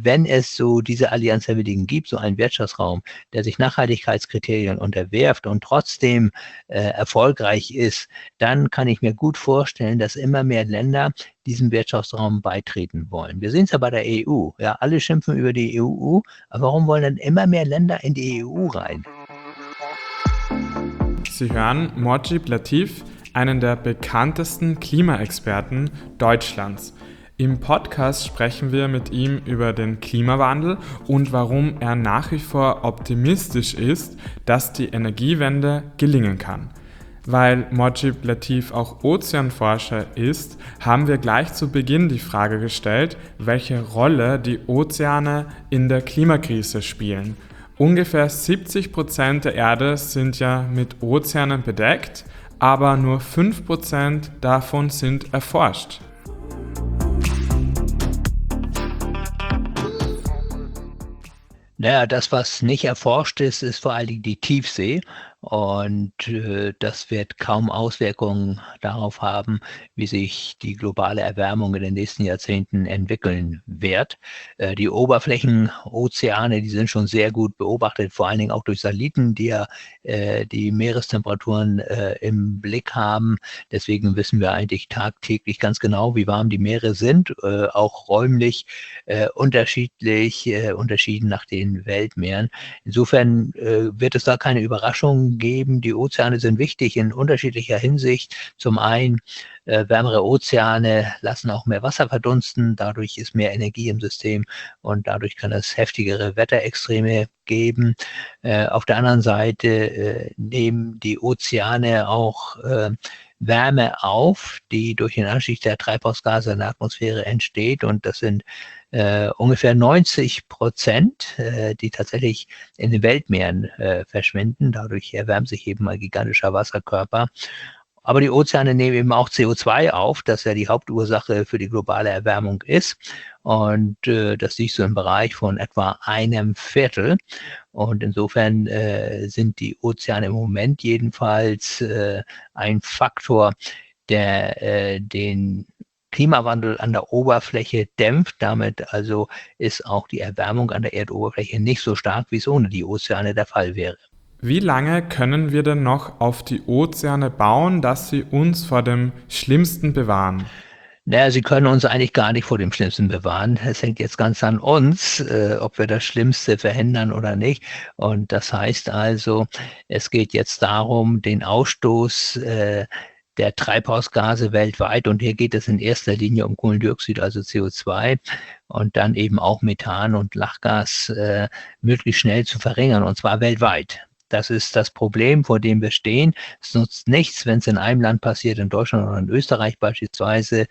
wenn es so diese Allianz der Willigen gibt, so einen Wirtschaftsraum, der sich Nachhaltigkeitskriterien unterwirft und trotzdem erfolgreich ist, dann kann ich mir gut vorstellen, dass immer mehr Länder diesem Wirtschaftsraum beitreten wollen. Wir sehen es ja bei der EU. Ja, alle schimpfen über die EU, aber warum wollen dann immer mehr Länder in die EU rein? Sie hören Mojib Latif, einen der bekanntesten Klimaexperten Deutschlands. Im Podcast sprechen wir mit ihm über den Klimawandel und warum er nach wie vor optimistisch ist, dass die Energiewende gelingen kann. Weil Mojib Latif auch Ozeanforscher ist, haben wir gleich zu Beginn die Frage gestellt, welche Rolle die Ozeane in der Klimakrise spielen. Ungefähr 70% der Erde sind ja mit Ozeanen bedeckt, aber nur 5% davon sind erforscht. Naja, das, was nicht erforscht ist, ist vor allen Dingen die Tiefsee. Und das wird kaum Auswirkungen darauf haben, wie sich die globale Erwärmung in den nächsten Jahrzehnten entwickeln wird. Die Oberflächenozeane, die sind schon sehr gut beobachtet, vor allen Dingen auch durch Satelliten, die ja die Meerestemperaturen im Blick haben. Deswegen wissen wir eigentlich tagtäglich ganz genau, wie warm die Meere sind, auch räumlich unterschieden nach den Weltmeeren. Insofern wird es da keine Überraschung geben. Die Ozeane sind wichtig in unterschiedlicher Hinsicht. Zum einen wärmere Ozeane lassen auch mehr Wasser verdunsten, dadurch ist mehr Energie im System und dadurch kann es heftigere Wetterextreme geben. Auf der anderen Seite nehmen die Ozeane auch Wärme auf, die durch den Anstieg der Treibhausgase in der Atmosphäre entsteht, und das sind ungefähr 90%, die tatsächlich in den Weltmeeren verschwinden. Dadurch erwärmt sich eben ein gigantischer Wasserkörper. Aber die Ozeane nehmen eben auch CO2 auf, das ja die Hauptursache für die globale Erwärmung ist. Und das liegt so im Bereich von etwa 1/4. Und insofern sind die Ozeane im Moment jedenfalls ein Faktor, der den Klimawandel an der Oberfläche dämpft. Damit also ist auch die Erwärmung an der Erdoberfläche nicht so stark, wie es ohne die Ozeane der Fall wäre. Wie lange können wir denn noch auf die Ozeane bauen, dass sie uns vor dem Schlimmsten bewahren? Naja, sie können uns eigentlich gar nicht vor dem Schlimmsten bewahren. Es hängt jetzt ganz an uns, ob wir das Schlimmste verhindern oder nicht. Und das heißt also, es geht jetzt darum, den Ausstoß der Treibhausgase weltweit, und hier geht es in erster Linie um Kohlendioxid, also CO2, und dann eben auch Methan und Lachgas möglichst schnell zu verringern, und zwar weltweit. Das ist das Problem, vor dem wir stehen. Es nutzt nichts, wenn es in einem Land passiert, in Deutschland oder in Österreich beispielsweise,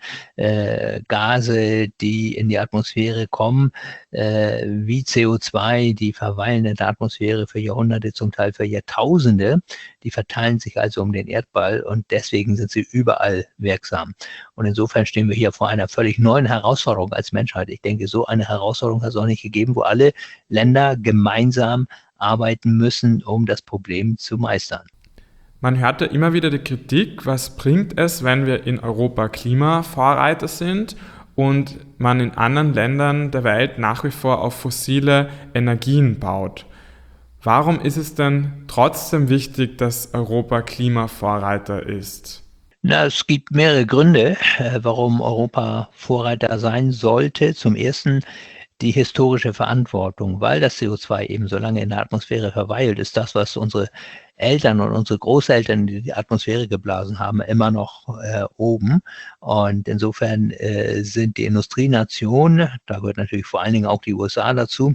Gase, die in die Atmosphäre kommen, wie CO2, die verweilen in der Atmosphäre für Jahrhunderte, zum Teil für Jahrtausende. Die verteilen sich also um den Erdball, und deswegen sind sie überall wirksam. Und insofern stehen wir hier vor einer völlig neuen Herausforderung als Menschheit. Ich denke, so eine Herausforderung hat es auch nicht gegeben, wo alle Länder gemeinsam arbeiten müssen, um das Problem zu meistern. Man hört ja immer wieder die Kritik, was bringt es, wenn wir in Europa Klimavorreiter sind und man in anderen Ländern der Welt nach wie vor auf fossile Energien baut. Warum ist es denn trotzdem wichtig, dass Europa Klimavorreiter ist? Na, es gibt mehrere Gründe, warum Europa Vorreiter sein sollte. Zum Ersten die historische Verantwortung, weil das CO2 eben so lange in der Atmosphäre verweilt, ist das, was unsere Eltern und unsere Großeltern in die Atmosphäre geblasen haben, immer noch oben. Und insofern sind die Industrienationen, da gehört natürlich vor allen Dingen auch die USA dazu,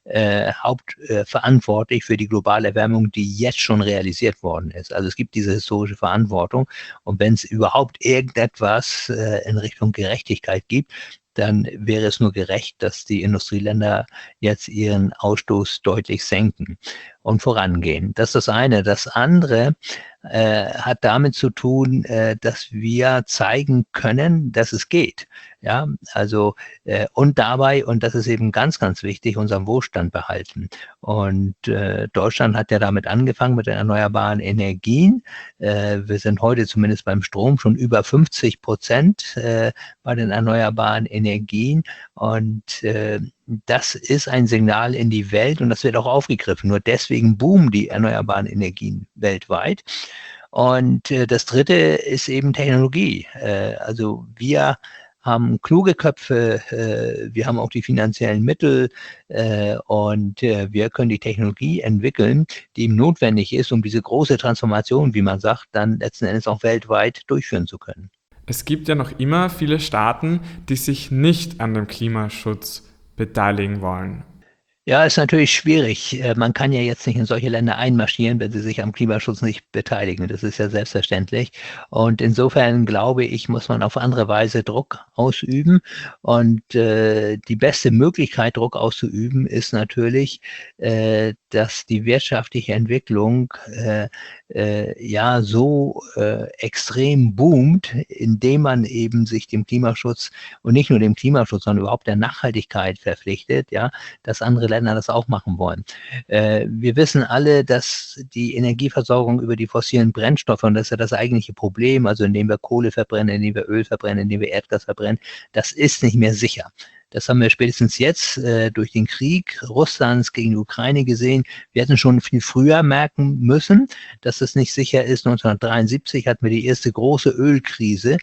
hauptverantwortlich für die globale Erwärmung, die jetzt schon realisiert worden ist. Also es gibt diese historische Verantwortung. Und wenn es überhaupt irgendetwas in Richtung Gerechtigkeit gibt, dann wäre es nur gerecht, dass die Industrieländer jetzt ihren Ausstoß deutlich senken und vorangehen. Das ist das eine. Das andere hat damit zu tun, dass wir zeigen können, dass es geht. Ja, also und dabei, und das ist eben ganz, ganz wichtig, unseren Wohlstand behalten. Und Deutschland hat ja damit angefangen mit den erneuerbaren Energien. Wir sind heute zumindest beim Strom schon über 50% bei den erneuerbaren Energien. Und das ist ein Signal in die Welt und das wird auch aufgegriffen. Nur deswegen boomen die erneuerbaren Energien weltweit. Und das Dritte ist eben Technologie. Also wir haben kluge Köpfe, wir haben auch die finanziellen Mittel und wir können die Technologie entwickeln, die eben notwendig ist, um diese große Transformation, wie man sagt, dann letzten Endes auch weltweit durchführen zu können. Es gibt ja noch immer viele Staaten, die sich nicht an dem Klimaschutz beteiligen wollen. Ja, ist natürlich schwierig. Man kann ja jetzt nicht in solche Länder einmarschieren, wenn sie sich am Klimaschutz nicht beteiligen. Das ist ja selbstverständlich. Und insofern glaube ich, muss man auf andere Weise Druck ausüben. Und die beste Möglichkeit, Druck auszuüben, ist natürlich, dass die wirtschaftliche Entwicklung ja so extrem boomt, indem man eben sich dem Klimaschutz und nicht nur dem Klimaschutz, sondern überhaupt der Nachhaltigkeit verpflichtet, ja, dass andere Länder das auch machen wollen. Wir wissen alle, dass die Energieversorgung über die fossilen Brennstoffe, und das ist ja das eigentliche Problem, also indem wir Kohle verbrennen, indem wir Öl verbrennen, indem wir Erdgas verbrennen, das ist nicht mehr sicher. Das haben wir spätestens jetzt durch den Krieg Russlands gegen die Ukraine gesehen. Wir hätten schon viel früher merken müssen, dass es nicht sicher ist. 1973 hatten wir die erste große Ölkrise,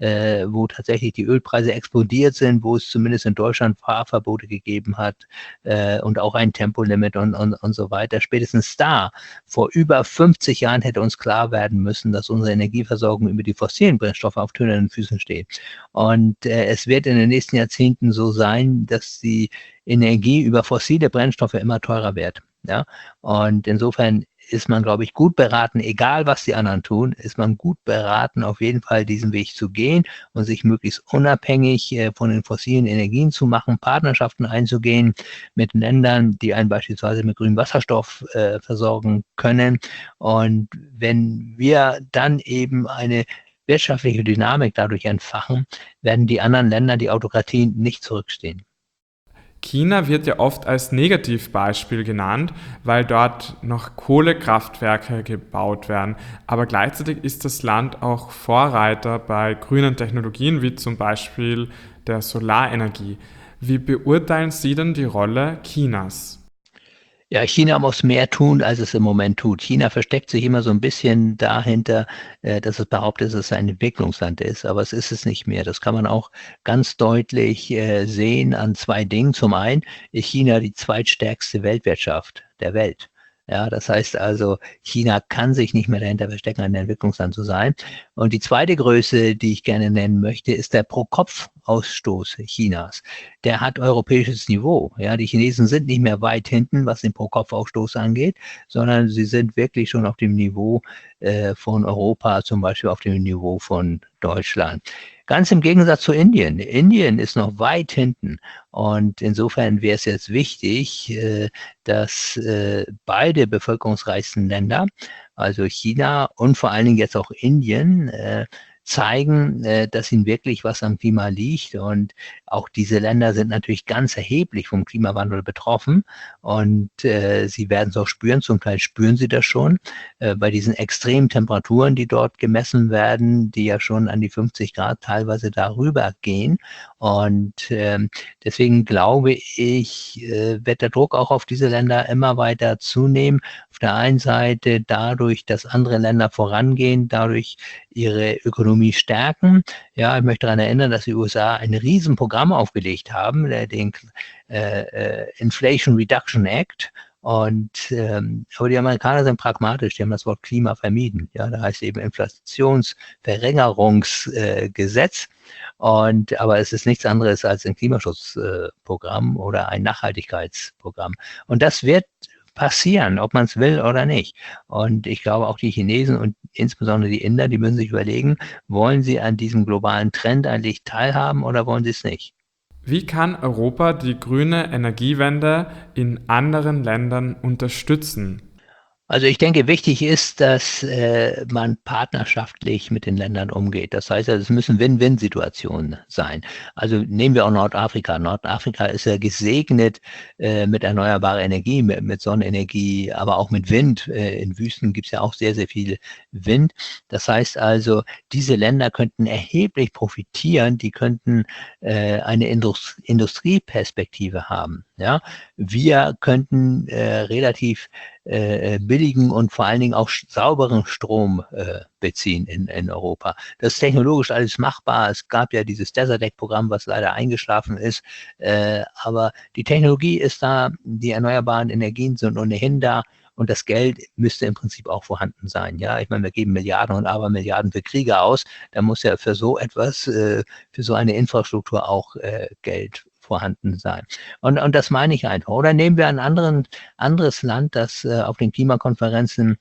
wo tatsächlich die Ölpreise explodiert sind, wo es zumindest in Deutschland Fahrverbote gegeben hat und auch ein Tempolimit und so weiter. Spätestens da, vor über 50 Jahren, hätte uns klar werden müssen, dass unsere Energieversorgung über die fossilen Brennstoffe auf tönernen Füßen steht. Und es wird in den nächsten Jahrzehnten so sein, dass die Energie über fossile Brennstoffe immer teurer wird. Ja? Und insofern ist man, glaube ich, gut beraten, egal was die anderen tun, ist man gut beraten, auf jeden Fall diesen Weg zu gehen und sich möglichst unabhängig von den fossilen Energien zu machen, Partnerschaften einzugehen mit Ländern, die einen beispielsweise mit grünem Wasserstoff versorgen können. Und wenn wir dann eben eine wirtschaftliche Dynamik dadurch entfachen, werden die anderen Länder, die Autokratien, nicht zurückstehen. China wird ja oft als Negativbeispiel genannt, weil dort noch Kohlekraftwerke gebaut werden. Aber gleichzeitig ist das Land auch Vorreiter bei grünen Technologien, wie zum Beispiel der Solarenergie. Wie beurteilen Sie denn die Rolle Chinas? Ja, China muss mehr tun, als es im Moment tut. China versteckt sich immer so ein bisschen dahinter, dass es behauptet, dass es ein Entwicklungsland ist, aber es ist es nicht mehr. Das kann man auch ganz deutlich sehen an zwei Dingen. Zum einen ist China die zweitstärkste Weltwirtschaft der Welt. Ja, das heißt also, China kann sich nicht mehr dahinter verstecken, ein Entwicklungsland zu sein. Und die zweite Größe, die ich gerne nennen möchte, ist der Pro-Kopf-Ausstoß Chinas. Der hat europäisches Niveau. Ja, die Chinesen sind nicht mehr weit hinten, was den Pro-Kopf-Ausstoß angeht, sondern sie sind wirklich schon auf dem Niveau von Europa, zum Beispiel auf dem Niveau von Deutschland. Ganz im Gegensatz zu Indien. Indien ist noch weit hinten. Und insofern wäre es jetzt wichtig, dass beide bevölkerungsreichsten Länder, also China und vor allen Dingen jetzt auch Indien, zeigen, dass ihnen wirklich was am Klima liegt. Und auch diese Länder sind natürlich ganz erheblich vom Klimawandel betroffen. Und sie werden es auch spüren, zum Teil spüren sie das schon, bei diesen extremen Temperaturen, die dort gemessen werden, die ja schon an die 50 Grad teilweise darüber gehen. Und deswegen glaube ich, wird der Druck auch auf diese Länder immer weiter zunehmen. Auf der einen Seite dadurch, dass andere Länder vorangehen, dadurch ihre Ökonomie stärken. Ja, ich möchte daran erinnern, dass die USA ein Riesenprogramm aufgelegt haben, den Inflation Reduction Act. Und aber die Amerikaner sind pragmatisch, die haben das Wort Klima vermieden. Ja, da heißt eben Inflationsverringerungsgesetz. Aber es ist nichts anderes als ein Klimaschutzprogramm oder ein Nachhaltigkeitsprogramm. Und das wird passieren, ob man es will oder nicht. Und ich glaube, auch die Chinesen und insbesondere die Inder, die müssen sich überlegen, wollen sie an diesem globalen Trend eigentlich teilhaben oder wollen sie es nicht? Wie kann Europa die grüne Energiewende in anderen Ländern unterstützen? Also ich denke, wichtig ist, dass man partnerschaftlich mit den Ländern umgeht. Das heißt, es müssen Win-Win-Situationen sein. Also nehmen wir auch Nordafrika. Nordafrika ist ja gesegnet mit erneuerbarer Energie, mit Sonnenenergie, aber auch mit Wind. In Wüsten gibt es ja auch sehr, sehr viel Wind. Das heißt also, diese Länder könnten erheblich profitieren. Die könnten eine Industrieperspektive haben. Ja? Wir könnten relativ billigen und vor allen Dingen auch sauberen Strom beziehen in Europa. Das ist technologisch alles machbar. Es gab ja dieses Desertec-Programm, was leider eingeschlafen ist. Aber die Technologie ist da, die erneuerbaren Energien sind ohnehin da. Und das Geld müsste im Prinzip auch vorhanden sein. Ja, ich meine, wir geben Milliarden und Abermilliarden für Kriege aus. Da muss ja für so etwas, für so eine Infrastruktur auch Geld vorhanden sein. Und das meine ich einfach. Oder nehmen wir ein anderes Land, das auf den Klimakonferenzen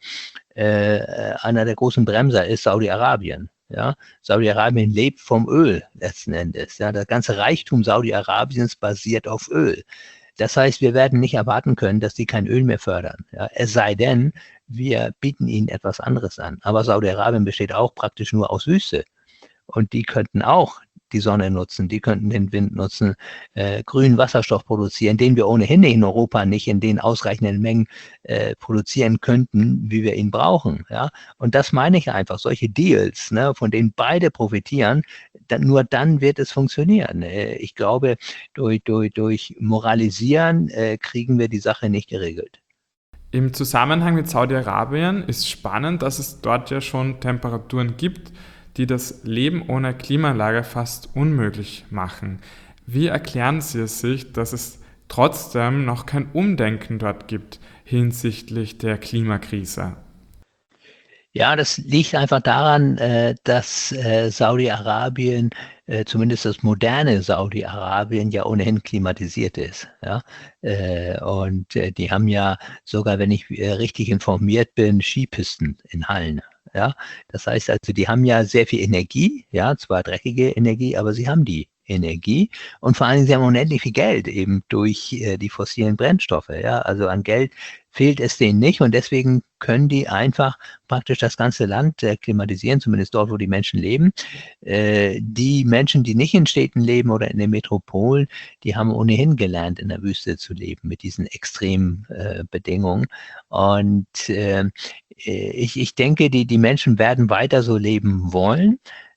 einer der großen Bremser ist, Saudi-Arabien. Ja, Saudi-Arabien lebt vom Öl letzten Endes. Ja, der ganze Reichtum Saudi-Arabiens basiert auf Öl. Das heißt, wir werden nicht erwarten können, dass die kein Öl mehr fördern. Ja, es sei denn, wir bieten ihnen etwas anderes an. Aber Saudi-Arabien besteht auch praktisch nur aus Wüste. Und die könnten auch die Sonne nutzen, die könnten den Wind nutzen, grünen Wasserstoff produzieren, den wir ohnehin in Europa nicht in den ausreichenden Mengen produzieren könnten, wie wir ihn brauchen. Ja? Und das meine ich einfach, solche Deals, ne, von denen beide profitieren, nur dann wird es funktionieren. Ich glaube, durch Moralisieren kriegen wir die Sache nicht geregelt. Im Zusammenhang mit Saudi-Arabien ist spannend, dass es dort ja schon Temperaturen gibt, die das Leben ohne Klimaanlage fast unmöglich machen. Wie erklären Sie es sich, dass es trotzdem noch kein Umdenken dort gibt hinsichtlich der Klimakrise? Ja, das liegt einfach daran, dass Saudi-Arabien, zumindest das moderne Saudi-Arabien, ja ohnehin klimatisiert ist. Ja? Die haben ja sogar, wenn ich richtig informiert bin, Skipisten in Hallen. Ja? Das heißt also, die haben ja sehr viel Energie, ja, zwar dreckige Energie, aber sie haben die Energie und vor allen Dingen, sie haben unendlich viel Geld eben durch die fossilen Brennstoffe. Ja? Also an Geld fehlt es denen nicht und deswegen können die einfach praktisch das ganze Land klimatisieren, zumindest dort, wo die Menschen leben. Die Menschen, die nicht in Städten leben oder in den Metropolen, die haben ohnehin gelernt, in der Wüste zu leben mit diesen extremen Bedingungen. Und ich denke, die Menschen werden weiter so leben wollen.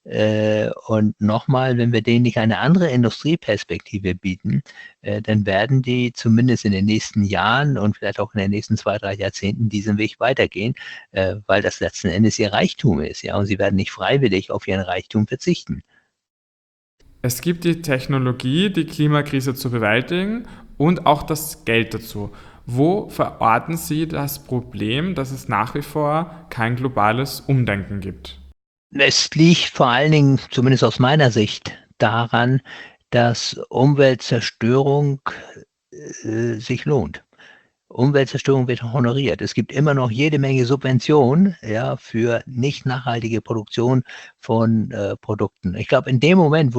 Und nochmal, wenn wir denen nicht eine andere Industrieperspektive bieten, dann werden die zumindest in den nächsten Jahren und vielleicht auch in den nächsten 2, 3 Jahrzehnten diesen Weg weitergehen, weil das letzten Endes ihr Reichtum ist, ja, und sie werden nicht freiwillig auf ihren Reichtum verzichten. Es gibt die Technologie, die Klimakrise zu bewältigen und auch das Geld dazu. Wo verorten Sie das Problem, dass es nach wie vor kein globales Umdenken gibt? Es liegt vor allen Dingen, zumindest aus meiner Sicht, daran, dass Umweltzerstörung sich lohnt. Umweltzerstörung wird honoriert. Es gibt immer noch jede Menge Subventionen, ja, für nicht nachhaltige Produktion von Produkten. Ich glaube, in dem Moment,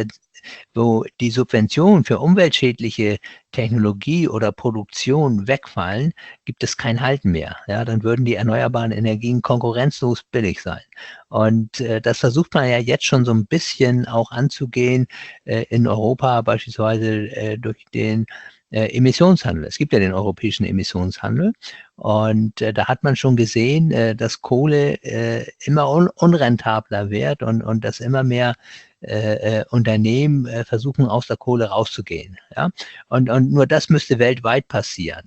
wo die Subventionen für umweltschädliche Technologie oder Produktion wegfallen, gibt es kein Halten mehr. Ja, dann würden die erneuerbaren Energien konkurrenzlos billig sein. Und das versucht man ja jetzt schon so ein bisschen auch anzugehen in Europa, beispielsweise durch den Emissionshandel. Es gibt ja den europäischen Emissionshandel und da hat man schon gesehen, dass Kohle immer unrentabler wird und dass immer mehr Unternehmen versuchen, aus der Kohle rauszugehen. Ja? Und nur das müsste weltweit passieren.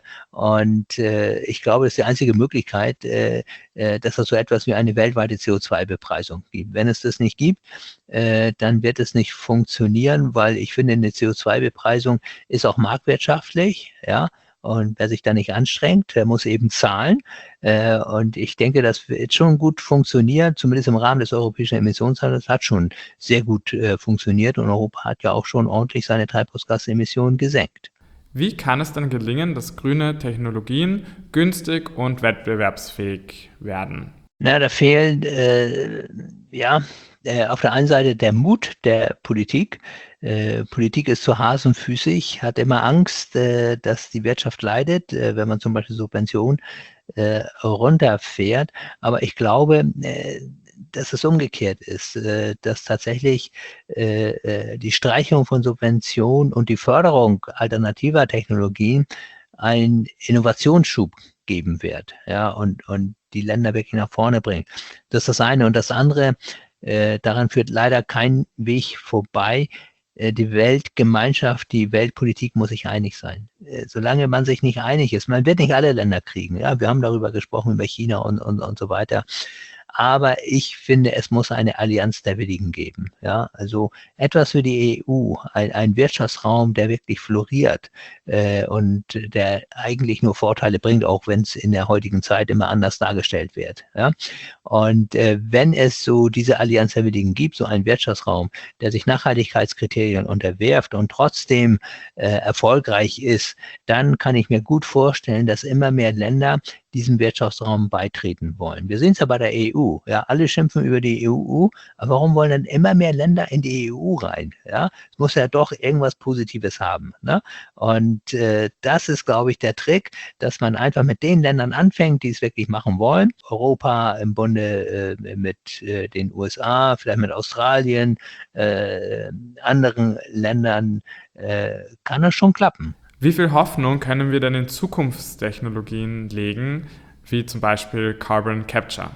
Ich glaube, das ist die einzige Möglichkeit, dass es so etwas wie eine weltweite CO2-Bepreisung gibt. Wenn es das nicht gibt, dann wird es nicht funktionieren, weil ich finde, eine CO2-Bepreisung ist auch marktwirtschaftlich, ja. Und wer sich da nicht anstrengt, der muss eben zahlen. Und ich denke, das wird schon gut funktionieren, zumindest im Rahmen des europäischen Emissionshandels hat schon sehr gut funktioniert und Europa hat ja auch schon ordentlich seine Treibhausgasemissionen gesenkt. Wie kann es dann gelingen, dass grüne Technologien günstig und wettbewerbsfähig werden? Na, da fehlt, auf der einen Seite der Mut der Politik. Politik ist zu hasenfüßig, hat immer Angst, dass die Wirtschaft leidet, wenn man zum Beispiel Subventionen, runterfährt. Aber ich glaube, dass es umgekehrt ist, dass tatsächlich, die Streichung von Subventionen und die Förderung alternativer Technologien einen Innovationsschub geben wird, ja, und die Länder wirklich nach vorne bringt. Das ist das eine. Und das andere, daran führt leider kein Weg vorbei. Die Weltgemeinschaft, die Weltpolitik muss sich einig sein. Solange man sich nicht einig ist, man wird nicht alle Länder kriegen. Ja, wir haben darüber gesprochen, über China und so weiter. Aber ich finde, es muss eine Allianz der Willigen geben. Ja, also etwas für die EU, ein Wirtschaftsraum, der wirklich floriert, und der eigentlich nur Vorteile bringt, auch wenn es in der heutigen Zeit immer anders dargestellt wird. Ja? Und wenn es so diese Allianz der Willigen gibt, so einen Wirtschaftsraum, der sich Nachhaltigkeitskriterien unterwirft und trotzdem erfolgreich ist, dann kann ich mir gut vorstellen, dass immer mehr Länder diesem Wirtschaftsraum beitreten wollen. Wir sehen es ja bei der EU. Ja, alle schimpfen über die EU, aber warum wollen dann immer mehr Länder in die EU rein? Ja, es muss ja doch irgendwas Positives haben. Ne? Und das ist, glaube ich, der Trick, dass man einfach mit den Ländern anfängt, die es wirklich machen wollen. Europa im Bunde mit den USA, vielleicht mit Australien, anderen Ländern, kann das schon klappen. Wie viel Hoffnung können wir denn in Zukunftstechnologien legen, wie zum Beispiel Carbon Capture?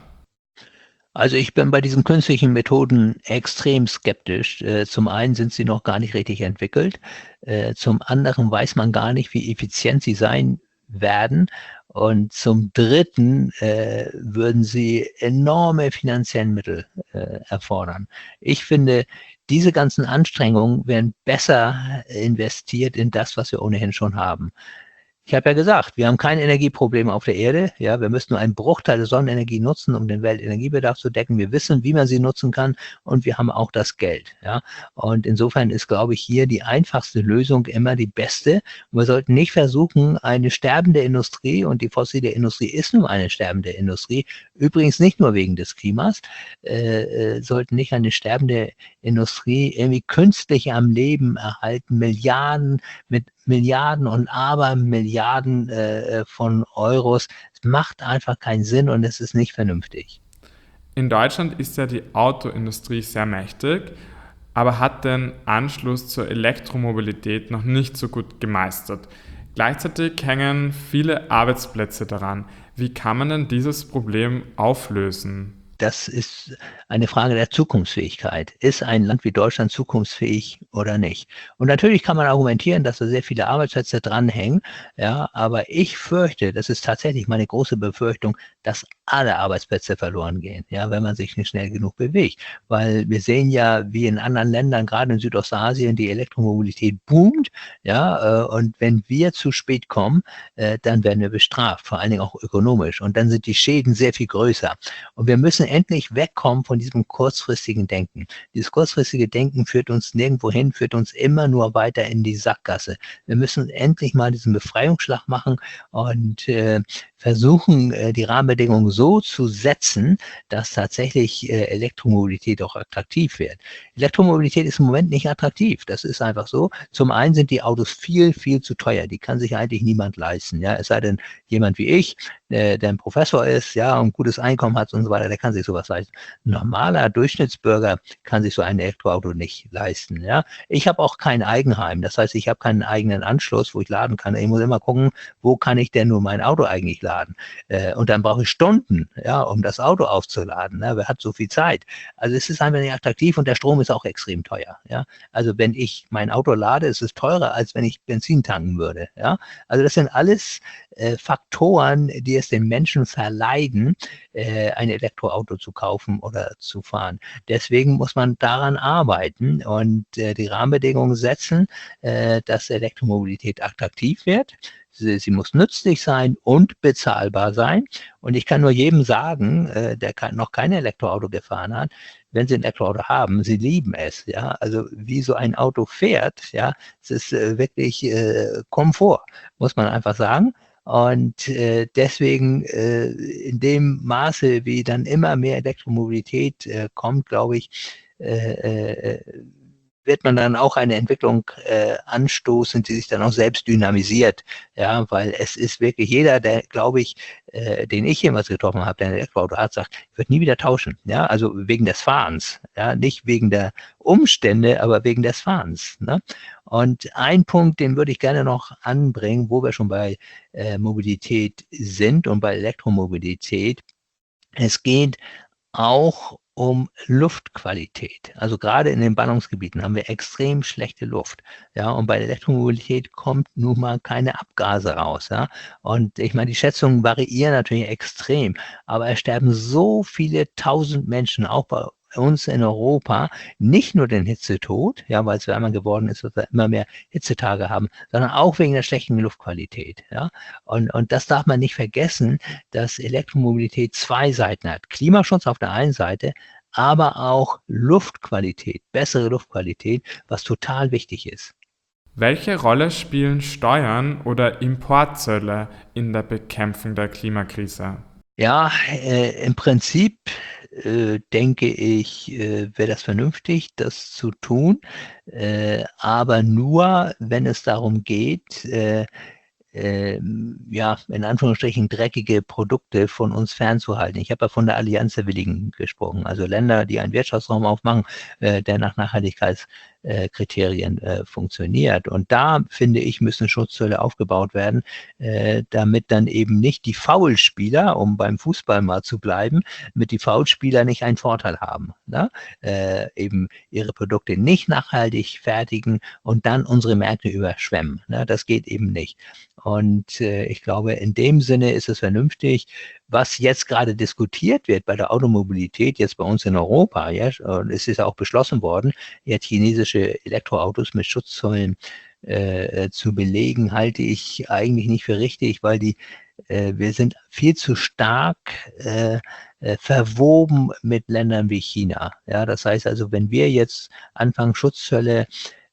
Also ich bin bei diesen künstlichen Methoden extrem skeptisch. Zum einen sind sie noch gar nicht richtig entwickelt. Zum anderen weiß man gar nicht, wie effizient sie sein werden. Und zum Dritten würden sie enorme finanzielle Mittel erfordern. Ich finde, diese ganzen Anstrengungen werden besser investiert in das, was wir ohnehin schon haben. Ich habe ja gesagt, wir haben kein Energieproblem auf der Erde. Ja, wir müssen nur einen Bruchteil der Sonnenenergie nutzen, um den Weltenergiebedarf zu decken. Wir wissen, wie man sie nutzen kann, und wir haben auch das Geld. Ja, und insofern ist, glaube ich, hier die einfachste Lösung immer die beste. Und wir sollten nicht versuchen, eine sterbende Industrie, und die fossile Industrie ist nun eine sterbende Industrie, übrigens nicht nur wegen des Klimas, sollten nicht eine sterbende Industrie irgendwie künstlich am Leben erhalten, mit Milliarden und Abermilliarden von Euros. Es macht einfach keinen Sinn und es ist nicht vernünftig. In Deutschland ist ja die Autoindustrie sehr mächtig, aber hat den Anschluss zur Elektromobilität noch nicht so gut gemeistert. Gleichzeitig hängen viele Arbeitsplätze daran. Wie kann man denn dieses Problem auflösen? Das ist eine Frage der Zukunftsfähigkeit. Ist ein Land wie Deutschland zukunftsfähig oder nicht? Und natürlich kann man argumentieren, dass da sehr viele Arbeitsplätze dranhängen. Ja, aber ich fürchte, das ist tatsächlich meine große Befürchtung, dass alle Arbeitsplätze verloren gehen, ja, wenn man sich nicht schnell genug bewegt. Weil wir sehen ja, wie in anderen Ländern, gerade in Südostasien, die Elektromobilität boomt. Ja, und wenn wir zu spät kommen, dann werden wir bestraft, vor allen Dingen auch ökonomisch. Und dann sind die Schäden sehr viel größer. Und wir müssen endlich wegkommen von diesem kurzfristigen Denken. Dieses kurzfristige Denken führt uns nirgendwo hin, führt uns immer nur weiter in die Sackgasse. Wir müssen endlich mal diesen Befreiungsschlag machen und versuchen, die Rahmenbedingungen so zu setzen, dass tatsächlich Elektromobilität auch attraktiv wird. Elektromobilität ist im Moment nicht attraktiv. Das ist einfach so. Zum einen sind die Autos viel, viel zu teuer. Die kann sich eigentlich niemand leisten. Ja, es sei denn, jemand wie ich, der ein Professor ist, ja, und ein gutes Einkommen hat und so weiter, der kann sich sowas leisten. Ein normaler Durchschnittsbürger kann sich so ein Elektroauto nicht leisten. Ja, ich habe auch kein Eigenheim. Das heißt, ich habe keinen eigenen Anschluss, wo ich laden kann. Ich muss immer gucken, wo kann ich denn nur mein Auto eigentlich laden? Und dann brauche ich Stunden, ja, um das Auto aufzuladen. Ne? Wer hat so viel Zeit? Also es ist einfach nicht attraktiv und der Strom ist auch extrem teuer. Ja? Also wenn ich mein Auto lade, ist es teurer, als wenn ich Benzin tanken würde. Ja? Also das sind alles Faktoren, die es den Menschen verleiden, ein Elektroauto zu kaufen oder zu fahren. Deswegen muss man daran arbeiten und die Rahmenbedingungen setzen, dass Elektromobilität attraktiv wird. Sie muss nützlich sein und bezahlbar sein. Und ich kann nur jedem sagen, der noch kein Elektroauto gefahren hat, wenn Sie ein Elektroauto haben, Sie lieben es. Ja, also wie so ein Auto fährt, ja, es ist wirklich Komfort, muss man einfach sagen. Und deswegen in dem Maße, wie dann immer mehr Elektromobilität kommt, glaube ich, äh, äh, wird man dann auch eine Entwicklung anstoßen, die sich dann auch selbst dynamisiert. Ja, weil es ist wirklich jeder, der, glaube ich, den ich jemals getroffen habe, der ein Elektroauto hat, sagt, ich würde nie wieder tauschen. Ja, also wegen des Fahrens. Ja, nicht wegen der Umstände, aber wegen des Fahrens. Ne? Und ein Punkt, den würde ich gerne noch anbringen, wo wir schon bei Mobilität sind und bei Elektromobilität. Es geht auch um Luftqualität. Also gerade in den Ballungsgebieten haben wir extrem schlechte Luft. Ja, und bei der Elektromobilität kommt nun mal keine Abgase raus. Ja, und ich meine, die Schätzungen variieren natürlich extrem, aber es sterben so viele tausend Menschen, auch bei uns in Europa, nicht nur den Hitzetod, ja, weil es wärmer geworden ist, dass wir immer mehr Hitzetage haben, sondern auch wegen der schlechten Luftqualität. Ja, und das darf man nicht vergessen, dass Elektromobilität zwei Seiten hat. Klimaschutz auf der einen Seite, aber auch Luftqualität, bessere Luftqualität, was total wichtig ist. Welche Rolle spielen Steuern oder Importzölle in der Bekämpfung der Klimakrise? Ja, im Prinzip denke ich, wäre das vernünftig, das zu tun, aber nur, wenn es darum geht, ja, in Anführungsstrichen dreckige Produkte von uns fernzuhalten. Ich habe ja von der Allianz der Willigen gesprochen, also Länder, die einen Wirtschaftsraum aufmachen, der nach Nachhaltigkeitskriterien funktioniert. Und da, finde ich, müssen Schutzzölle aufgebaut werden, damit dann eben nicht die Foulspieler, um beim Fußball mal zu bleiben, mit die Foulspieler nicht einen Vorteil haben. Ne? Eben ihre Produkte nicht nachhaltig fertigen und dann unsere Märkte überschwemmen. Ne? Das geht eben nicht. Und ich glaube, in dem Sinne ist es vernünftig, was jetzt gerade diskutiert wird bei der Automobilität, jetzt bei uns in Europa, ja, und es ist ja auch beschlossen worden, jetzt chinesische Elektroautos mit Schutzzöllen zu belegen, halte ich eigentlich nicht für richtig, weil wir sind viel zu stark verwoben mit Ländern wie China. Ja, das heißt also, wenn wir jetzt anfangen, Schutzzölle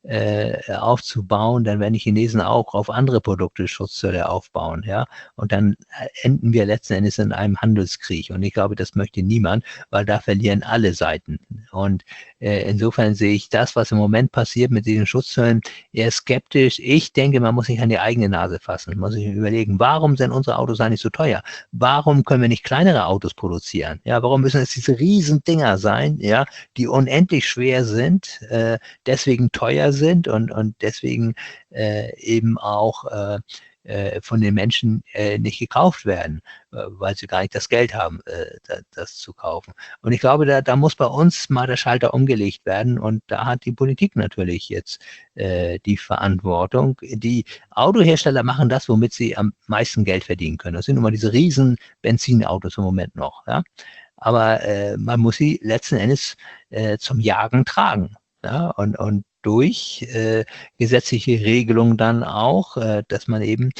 aufzubauen, dann werden die Chinesen auch auf andere Produkte Schutzzölle aufbauen, ja. Und dann enden wir letzten Endes in einem Handelskrieg. Und ich glaube, das möchte niemand, weil da verlieren alle Seiten. Und insofern sehe ich das, was im Moment passiert mit diesen Schutzzöllen, eher skeptisch. Ich denke, man muss sich an die eigene Nase fassen. Man muss sich überlegen, warum sind unsere Autos eigentlich so teuer? Warum können wir nicht kleinere Autos produzieren? Ja, warum müssen es diese riesen Dinger sein, ja, die unendlich schwer sind, deswegen teuer sind und deswegen eben auch von den Menschen nicht gekauft werden, weil sie gar nicht das Geld haben, das zu kaufen. Und ich glaube, da muss bei uns mal der Schalter umgelegt werden und da hat die Politik natürlich jetzt die Verantwortung. Die Autohersteller machen das, womit sie am meisten Geld verdienen können. Das sind immer diese riesen Benzinautos im Moment noch. Ja? Aber man muss sie letzten Endes zum Jagen tragen. Ja? Und durch gesetzliche Regelungen dann auch, dass man eben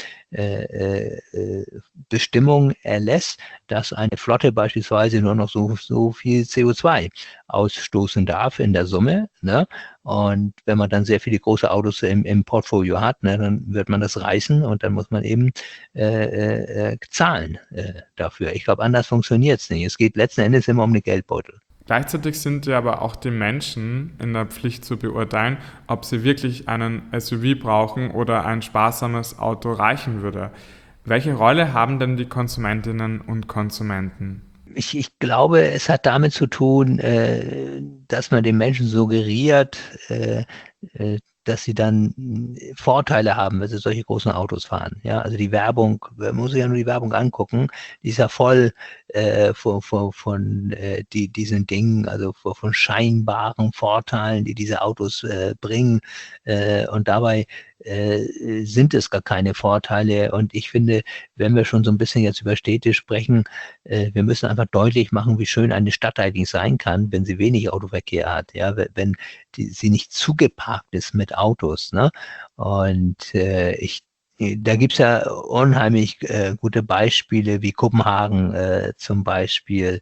Bestimmungen erlässt, dass eine Flotte beispielsweise nur noch so viel CO2 ausstoßen darf in der Summe. Ne? Und wenn man dann sehr viele große Autos im Portfolio hat, ne, dann wird man das reißen und dann muss man eben zahlen dafür. Ich glaube, anders funktioniert es nicht. Es geht letzten Endes immer um den Geldbeutel. Gleichzeitig sind ja aber auch die Menschen in der Pflicht zu beurteilen, ob sie wirklich einen SUV brauchen oder ein sparsames Auto reichen würde. Welche Rolle haben denn die Konsumentinnen und Konsumenten? Ich glaube, es hat damit zu tun, dass man den Menschen suggeriert, dass sie dann Vorteile haben, wenn sie solche großen Autos fahren. Ja, also die Werbung, man muss sich ja nur die Werbung angucken, die ist ja voll von diesen Dingen, also von scheinbaren Vorteilen, die diese Autos bringen. Und dabei sind es gar keine Vorteile. Und ich finde, wenn wir schon so ein bisschen jetzt über Städte sprechen, wir müssen einfach deutlich machen, wie schön eine Stadt eigentlich sein kann, wenn sie wenig Autoverkehr hat. Ja, wenn sie nicht zugeparkt ist mit Autos. Ne? Und da gibt's ja unheimlich gute Beispiele wie Kopenhagen zum Beispiel.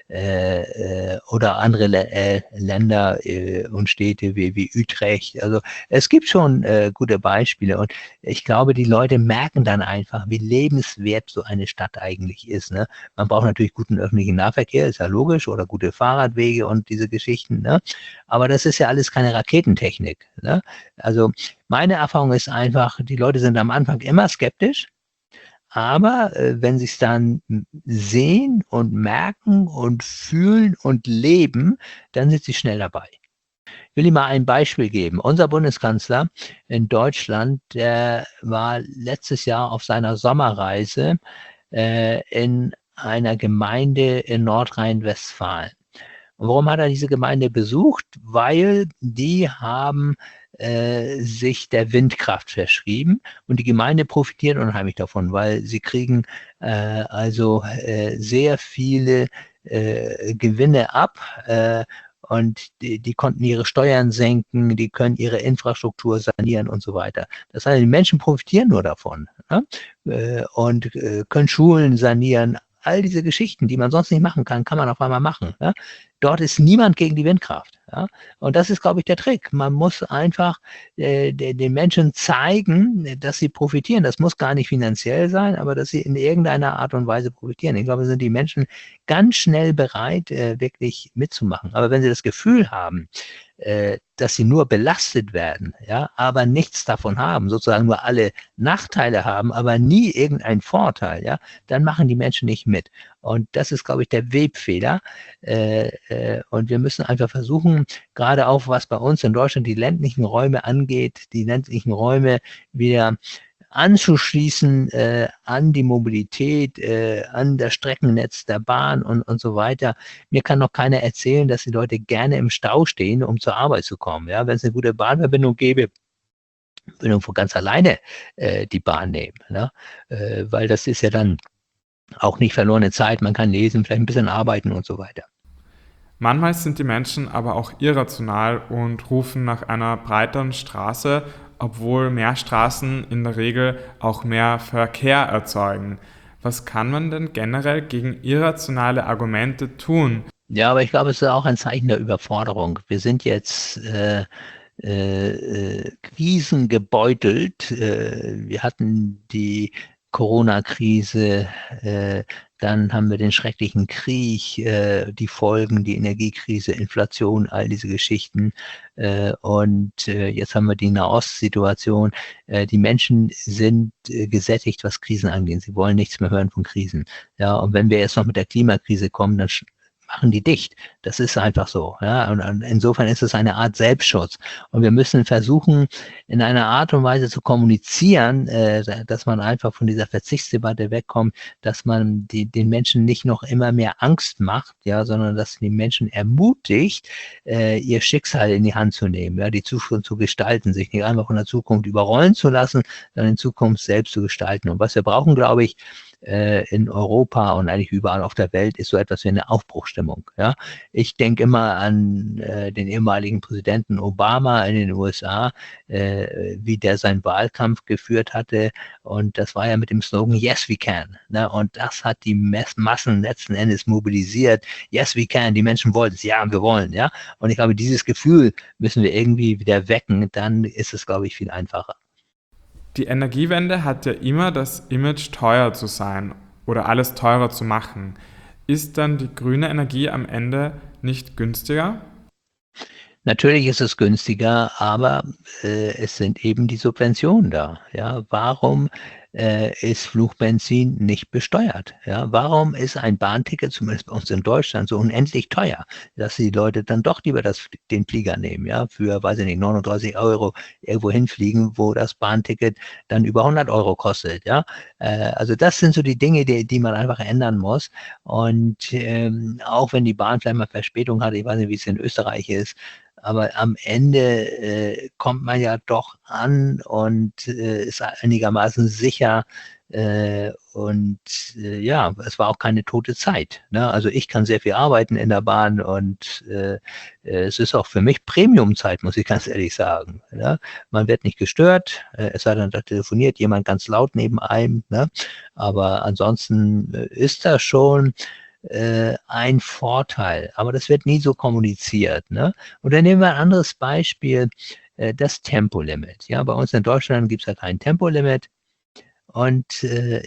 oder andere Länder und Städte wie Utrecht. Also es gibt schon gute Beispiele und ich glaube, die Leute merken dann einfach, wie lebenswert so eine Stadt eigentlich ist. Ne? Man braucht natürlich guten öffentlichen Nahverkehr, ist ja logisch, oder gute Fahrradwege und diese Geschichten. Ne? Aber das ist ja alles keine Raketentechnik. Ne? Also meine Erfahrung ist einfach, die Leute sind am Anfang immer skeptisch, aber wenn sie es dann sehen und merken und fühlen und leben, dann sind sie schnell dabei. Ich will Ihnen mal ein Beispiel geben. Unser Bundeskanzler in Deutschland, der war letztes Jahr auf seiner Sommerreise in einer Gemeinde in Nordrhein-Westfalen. Und warum hat er diese Gemeinde besucht? Weil die haben sich der Windkraft verschrieben und die Gemeinde profitiert unheimlich davon, weil sie kriegen sehr viele Gewinne ab und die konnten ihre Steuern senken, die können ihre Infrastruktur sanieren und so weiter. Das heißt, die Menschen profitieren nur davon, ne? Und können Schulen sanieren. All diese Geschichten, die man sonst nicht machen kann, kann man auf einmal machen. Ja? Dort ist niemand gegen die Windkraft. Ja? Und das ist, glaube ich, der Trick. Man muss einfach den Menschen zeigen, dass sie profitieren. Das muss gar nicht finanziell sein, aber dass sie in irgendeiner Art und Weise profitieren. Ich glaube, sind die Menschen ganz schnell bereit, wirklich mitzumachen. Aber wenn sie das Gefühl haben, dass sie nur belastet werden, ja, aber nichts davon haben, sozusagen nur alle Nachteile haben, aber nie irgendeinen Vorteil, ja, dann machen die Menschen nicht mit. Und das ist, glaube ich, der Webfehler. Und wir müssen einfach versuchen, gerade auch was bei uns in Deutschland die ländlichen Räume angeht, die ländlichen Räume wieder anzuschließen an die Mobilität, an das Streckennetz der Bahn und so weiter. Mir kann noch keiner erzählen, dass die Leute gerne im Stau stehen, um zur Arbeit zu kommen. Ja, wenn es eine gute Bahnverbindung gäbe, würde man von ganz alleine die Bahn nehmen. Ne? Weil das ist ja dann auch nicht verlorene Zeit. Man kann lesen, vielleicht ein bisschen arbeiten und so weiter. Manchmal sind die Menschen aber auch irrational und rufen nach einer breiteren Straße, obwohl mehr Straßen in der Regel auch mehr Verkehr erzeugen. Was kann man denn generell gegen irrationale Argumente tun? Ja, aber ich glaube, es ist auch ein Zeichen der Überforderung. Wir sind jetzt krisengebeutelt. Wir hatten die Corona-Krise, dann haben wir den schrecklichen Krieg, die Folgen, die Energiekrise, Inflation, all diese Geschichten. Und jetzt haben wir die Nahost-Situation. Die Menschen sind gesättigt, was Krisen angeht. Sie wollen nichts mehr hören von Krisen. Ja, und wenn wir jetzt noch mit der Klimakrise kommen, dann machen die dicht. Das ist einfach so. Ja? Und insofern ist es eine Art Selbstschutz. Und wir müssen versuchen, in einer Art und Weise zu kommunizieren, dass man einfach von dieser Verzichtsdebatte wegkommt, dass man den Menschen nicht noch immer mehr Angst macht, ja, sondern dass die Menschen ermutigt, ihr Schicksal in die Hand zu nehmen, ja, die Zukunft zu gestalten, sich nicht einfach von der Zukunft überrollen zu lassen, sondern in Zukunft selbst zu gestalten. Und was wir brauchen, glaube ich, in Europa und eigentlich überall auf der Welt ist so etwas wie eine Aufbruchstimmung. Ja? Ich denke immer an den ehemaligen Präsidenten Obama in den USA, wie der seinen Wahlkampf geführt hatte. Und das war ja mit dem Slogan Yes, we can. Ne? Und das hat die Massen letzten Endes mobilisiert. Yes, we can. Die Menschen wollten es. Ja, wir wollen. Ja? Und ich glaube, dieses Gefühl müssen wir irgendwie wieder wecken. Dann ist es, glaube ich, viel einfacher. Die Energiewende hat ja immer das Image, teuer zu sein oder alles teurer zu machen. Ist dann die grüne Energie am Ende nicht günstiger? Natürlich ist es günstiger, aber es sind eben die Subventionen da. Ja, warum ist Flugbenzin nicht besteuert? Ja, warum ist ein Bahnticket, zumindest bei uns in Deutschland, so unendlich teuer, dass die Leute dann doch lieber den Flieger nehmen, ja, für, weiß ich nicht, 39 Euro irgendwo hinfliegen, wo das Bahnticket dann über 100 Euro kostet, ja. Also das sind so die Dinge, die man einfach ändern muss. Und auch wenn die Bahn vielleicht mal Verspätung hat, ich weiß nicht, wie es in Österreich ist, aber am Ende kommt man ja doch an und ist einigermaßen sicher. Ja, es war auch keine tote Zeit. Ne? Also ich kann sehr viel arbeiten in der Bahn und es ist auch für mich Premium-Zeit, muss ich ganz ehrlich sagen. Ne? Man wird nicht gestört, es sei denn, da telefoniert jemand ganz laut neben einem. Ne? Aber ansonsten ist das schon ein Vorteil, aber das wird nie so kommuniziert. Ne? Und dann nehmen wir ein anderes Beispiel, das Tempolimit. Ja, bei uns in Deutschland gibt es ja kein Tempolimit. Und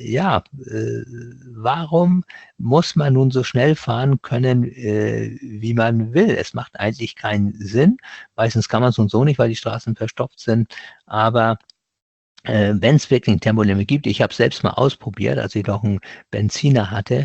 warum muss man nun so schnell fahren können, wie man will? Es macht eigentlich keinen Sinn. Meistens kann man es und so nicht, weil die Straßen verstopft sind. Aber wenn es wirklich ein Tempolimit gibt, ich habe es selbst mal ausprobiert, als ich noch einen Benziner hatte.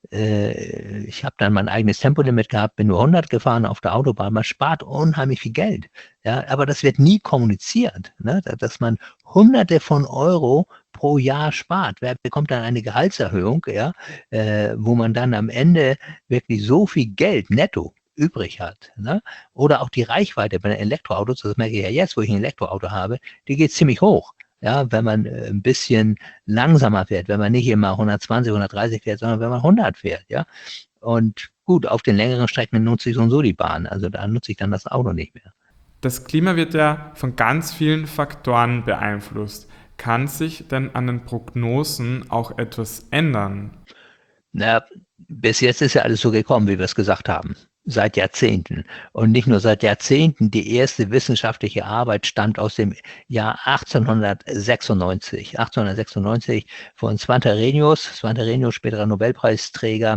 Ich habe dann mein eigenes Tempolimit gehabt, bin nur 100 gefahren auf der Autobahn. Man spart unheimlich viel Geld. Ja, aber das wird nie kommuniziert, ne? Dass man Hunderte von Euro pro Jahr spart. Wer bekommt dann eine Gehaltserhöhung, ja, wo man dann am Ende wirklich so viel Geld netto übrig hat. Ne? Oder auch die Reichweite bei den Elektroautos, das merke ich ja jetzt, wo ich ein Elektroauto habe, die geht ziemlich hoch. Ja, wenn man ein bisschen langsamer fährt, wenn man nicht immer 120, 130 fährt, sondern wenn man 100 fährt, ja. Und gut, auf den längeren Strecken nutze ich so und so die Bahn, also da nutze ich dann das Auto nicht mehr. Das Klima wird ja von ganz vielen Faktoren beeinflusst. Kann sich denn an den Prognosen auch etwas ändern? Na, bis jetzt ist ja alles so gekommen, wie wir es gesagt haben. Seit Jahrzehnten. Und nicht nur seit Jahrzehnten. Die erste wissenschaftliche Arbeit stammt aus dem Jahr 1896. 1896 von Svante Arrhenius. Svante Arrhenius, späterer Nobelpreisträger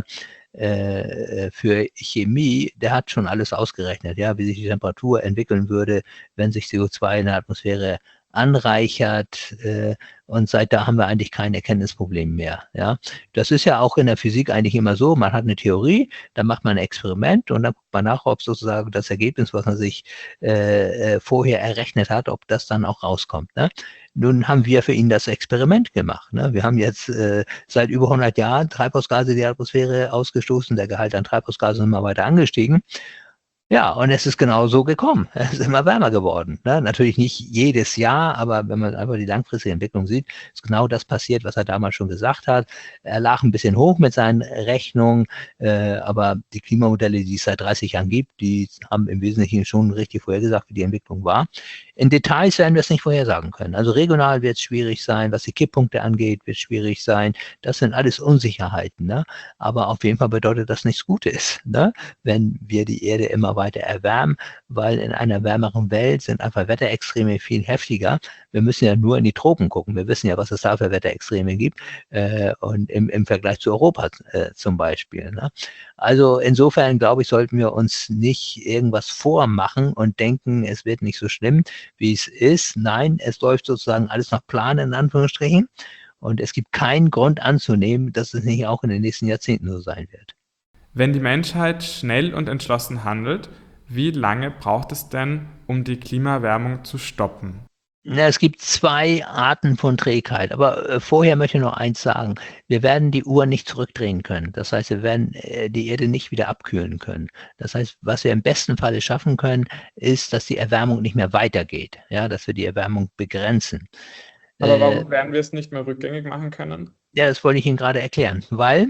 für Chemie, der hat schon alles ausgerechnet, ja, wie sich die Temperatur entwickeln würde, wenn sich CO2 in der Atmosphäre anreichert, und seit da haben wir eigentlich kein Erkenntnisproblem mehr. Ja, das ist ja auch in der Physik eigentlich immer so. Man hat eine Theorie, dann macht man ein Experiment und dann guckt man nach, ob sozusagen das Ergebnis, was man sich vorher errechnet hat, ob das dann auch rauskommt. Ne? Nun haben wir für ihn das Experiment gemacht. Ne? Wir haben jetzt seit über 100 Jahren Treibhausgase in die Atmosphäre ausgestoßen. Der Gehalt an Treibhausgasen ist immer weiter angestiegen. Ja, und es ist genau so gekommen. Es ist immer wärmer geworden. Ne? Natürlich nicht jedes Jahr, aber wenn man einfach die langfristige Entwicklung sieht, ist genau das passiert, was er damals schon gesagt hat. Er lag ein bisschen hoch mit seinen Rechnungen, aber die Klimamodelle, die es seit 30 Jahren gibt, die haben im Wesentlichen schon richtig vorhergesagt, wie die Entwicklung war. In Details werden wir es nicht vorhersagen können. Also regional wird es schwierig sein, was die Kipppunkte angeht, wird es schwierig sein. Das sind alles Unsicherheiten. Ne? Aber auf jeden Fall bedeutet das nichts Gutes, ne? Wenn wir die Erde immer weiter erwärmen, weil in einer wärmeren Welt sind einfach Wetterextreme viel heftiger. Wir müssen ja nur in die Tropen gucken. Wir wissen ja, was es da für Wetterextreme gibt und im Vergleich zu Europa zum Beispiel. Ne? Also insofern, glaube ich, sollten wir uns nicht irgendwas vormachen und denken, es wird nicht so schlimm, wie es ist. Nein, es läuft sozusagen alles nach Plan, in Anführungsstrichen. Und es gibt keinen Grund anzunehmen, dass es nicht auch in den nächsten Jahrzehnten so sein wird. Wenn die Menschheit schnell und entschlossen handelt, wie lange braucht es denn, um die Klimaerwärmung zu stoppen? Na, es gibt zwei Arten von Trägheit, aber vorher möchte ich noch eins sagen. Wir werden die Uhr nicht zurückdrehen können. Das heißt, wir werden die Erde nicht wieder abkühlen können. Das heißt, was wir im besten Falle schaffen können, ist, dass die Erwärmung nicht mehr weitergeht, ja, dass wir die Erwärmung begrenzen. Aber warum werden wir es nicht mehr rückgängig machen können? Ja, das wollte ich Ihnen gerade erklären, weil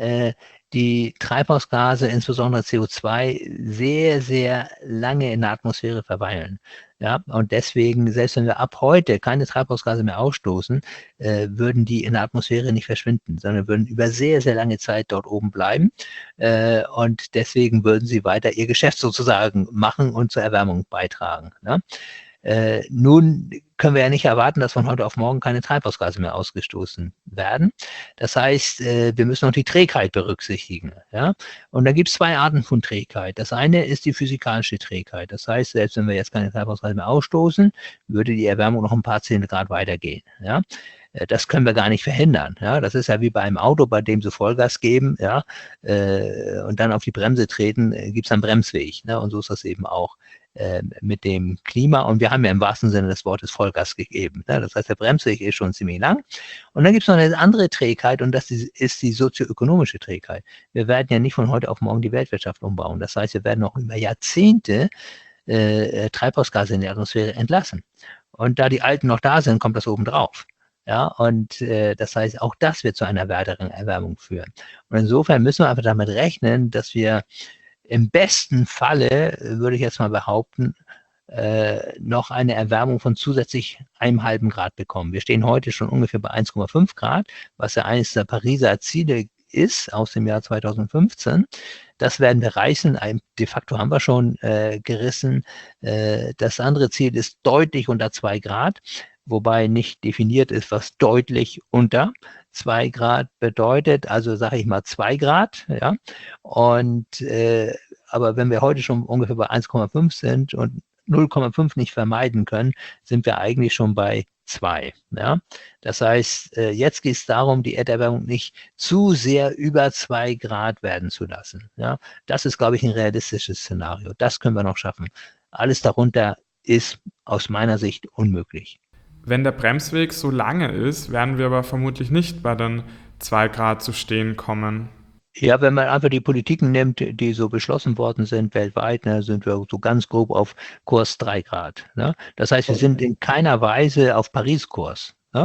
die Treibhausgase, insbesondere CO2, sehr, sehr lange in der Atmosphäre verweilen. Ja, und deswegen, selbst wenn wir ab heute keine Treibhausgase mehr ausstoßen, würden die in der Atmosphäre nicht verschwinden, sondern würden über sehr, sehr lange Zeit dort oben bleiben. Und deswegen würden sie weiter ihr Geschäft sozusagen machen und zur Erwärmung beitragen. Ne? Nun können wir ja nicht erwarten, dass von heute auf morgen keine Treibhausgase mehr ausgestoßen werden. Das heißt, wir müssen auch die Trägheit berücksichtigen. Ja? Und da gibt es zwei Arten von Trägheit. Das eine ist die physikalische Trägheit. Das heißt, selbst wenn wir jetzt keine Treibhausgase mehr ausstoßen, würde die Erwärmung noch ein paar Zehntelgrad weitergehen. Ja? Das können wir gar nicht verhindern. Ja? Das ist ja wie bei einem Auto, bei dem sie Vollgas geben, ja? Und dann auf die Bremse treten, gibt es einen Bremsweg. Ne? Und so ist das eben auch mit dem Klima. Und wir haben ja im wahrsten Sinne des Wortes Vollgas gegeben. Ne? Das heißt, der Bremsweg ist schon ziemlich lang. Und dann gibt es noch eine andere Trägheit und das ist die sozioökonomische Trägheit. Wir werden ja nicht von heute auf morgen die Weltwirtschaft umbauen. Das heißt, wir werden noch über Jahrzehnte Treibhausgase in die Atmosphäre entlassen. Und da die Alten noch da sind, kommt das obendrauf. Ja, und das heißt, auch das wird zu einer weiteren Erwärmung führen. Und insofern müssen wir einfach damit rechnen, dass wir im besten Falle, würde ich jetzt mal behaupten, noch eine Erwärmung von zusätzlich 1,5 Grad bekommen. Wir stehen heute schon ungefähr bei 1,5 Grad, was ja eines der Pariser Ziele ist aus dem Jahr 2015. Das werden wir reißen. De facto haben wir schon gerissen. Das andere Ziel ist deutlich unter 2 Grad, wobei nicht definiert ist, was deutlich unter 2 Grad bedeutet. Also sage ich mal 2 Grad. Ja? Und aber wenn wir heute schon ungefähr bei 1,5 sind und 0,5 nicht vermeiden können, sind wir eigentlich schon bei 2. Ja? Das heißt, jetzt geht es darum, die Erderwärmung nicht zu sehr über 2 Grad werden zu lassen. Ja? Das ist, glaube ich, ein realistisches Szenario. Das können wir noch schaffen. Alles darunter ist aus meiner Sicht unmöglich. Wenn der Bremsweg so lange ist, werden wir aber vermutlich nicht bei den 2 Grad zu stehen kommen. Ja, wenn man einfach die Politiken nimmt, die so beschlossen worden sind weltweit, ne, sind wir so ganz grob auf Kurs 3 Grad. Ne? Das heißt, wir sind in keiner Weise auf Paris-Kurs. Ne?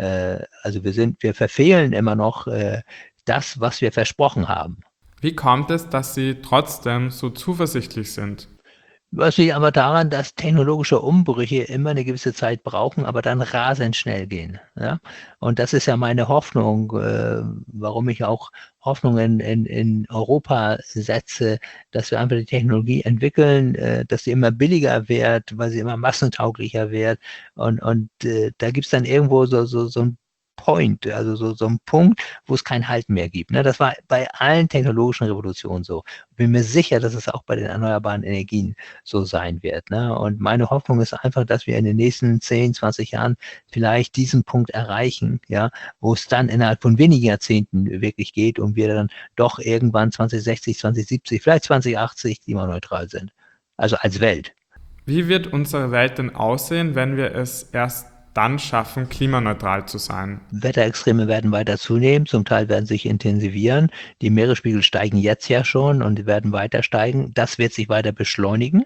Also wir verfehlen immer noch das, was wir versprochen haben. Wie kommt es, dass Sie trotzdem so zuversichtlich sind? Was liegt aber daran, dass technologische Umbrüche immer eine gewisse Zeit brauchen, aber dann rasend schnell gehen. Ja? Und das ist ja meine Hoffnung, warum ich auch Hoffnungen in Europa setze, dass wir einfach die Technologie entwickeln, dass sie immer billiger wird, weil sie immer massentauglicher wird. Und da gibt es dann irgendwo so ein Point, also so ein Punkt, wo es kein Halten mehr gibt. Ne? Das war bei allen technologischen Revolutionen so. Ich bin mir sicher, dass es auch bei den erneuerbaren Energien so sein wird. Ne? Und meine Hoffnung ist einfach, dass wir in den nächsten 10, 20 Jahren vielleicht diesen Punkt erreichen, ja, wo es dann innerhalb von wenigen Jahrzehnten wirklich geht und wir dann doch irgendwann 2060, 2070, vielleicht 2080 klimaneutral sind. Also als Welt. Wie wird unsere Welt denn aussehen, wenn wir es erst dann schaffen, klimaneutral zu sein? Wetterextreme werden weiter zunehmen, zum Teil werden sich intensivieren. Die Meeresspiegel steigen jetzt ja schon und werden weiter steigen. Das wird sich weiter beschleunigen.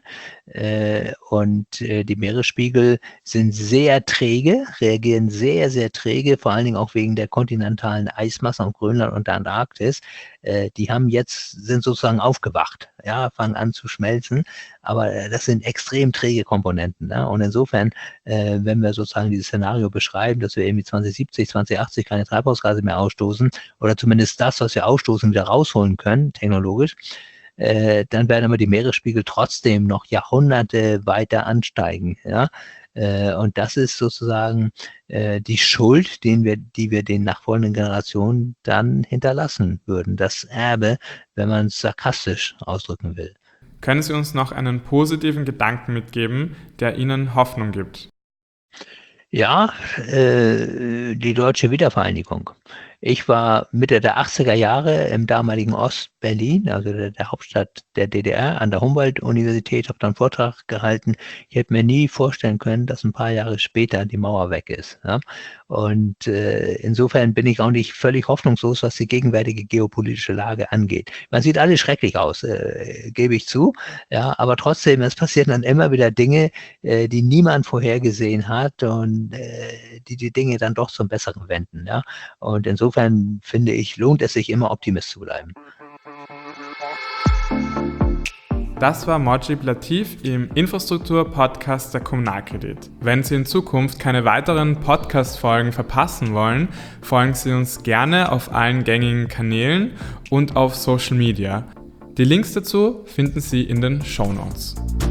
Die Meeresspiegel sind sehr träge, reagieren sehr, sehr träge, vor allen Dingen auch wegen der kontinentalen Eismasse auf Grönland und der Antarktis. Sind sozusagen aufgewacht, ja, fangen an zu schmelzen, aber das sind extrem träge Komponenten. Ne? Und insofern, wenn wir sozusagen dieses Szenario beschreiben, dass wir irgendwie 2070, 2080 keine Treibhausgase mehr ausstoßen oder zumindest das, was wir ausstoßen, wieder rausholen können, technologisch, dann werden aber die Meeresspiegel trotzdem noch Jahrhunderte weiter ansteigen. Ja? Und das ist sozusagen die Schuld, die wir den nachfolgenden Generationen dann hinterlassen würden. Das Erbe, wenn man es sarkastisch ausdrücken will. Können Sie uns noch einen positiven Gedanken mitgeben, der Ihnen Hoffnung gibt? Ja, die deutsche Wiedervereinigung. Ich war Mitte der 80er Jahre im damaligen Ost-Berlin, also der Hauptstadt der DDR, an der Humboldt-Universität, habe dann einen Vortrag gehalten. Ich hätte mir nie vorstellen können, dass ein paar Jahre später die Mauer weg ist. Ja? Und insofern bin ich auch nicht völlig hoffnungslos, was die gegenwärtige geopolitische Lage angeht. Man sieht alles schrecklich aus, gebe ich zu. Ja, aber trotzdem, es passieren dann immer wieder Dinge, die niemand vorhergesehen hat und die Dinge dann doch zum Besseren wenden. Ja? Und insofern finde ich, lohnt es sich immer, Optimist zu bleiben. Das war Mojib Latif im Infrastruktur-Podcast der Kommunalkredit. Wenn Sie in Zukunft keine weiteren Podcast-Folgen verpassen wollen, folgen Sie uns gerne auf allen gängigen Kanälen und auf Social Media. Die Links dazu finden Sie in den Shownotes.